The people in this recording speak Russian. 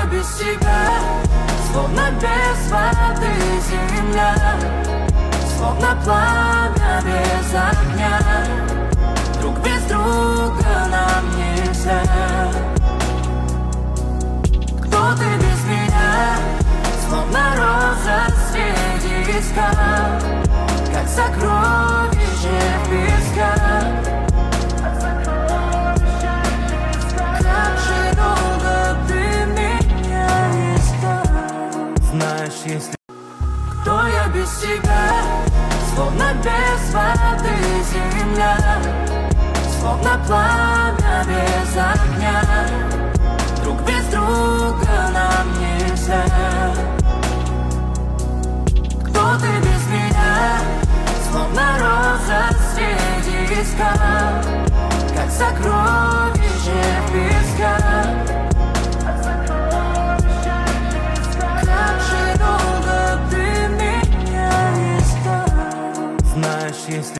без тебя, словно без воды земля, словно пламя без огня. Друг без друга нам нельзя. Кто ты без меня, словно роза среди скал, как сокровище в песках. Как же долго ты меня искал. Знаешь, если Кто я без тебя, словно без воды земля, словно пламя без огня. Друг без друга нам нельзя. Кто ты без меня, словно роза среди скал, как сокровище в песках. Как же долго ты меня искал. знаешь, если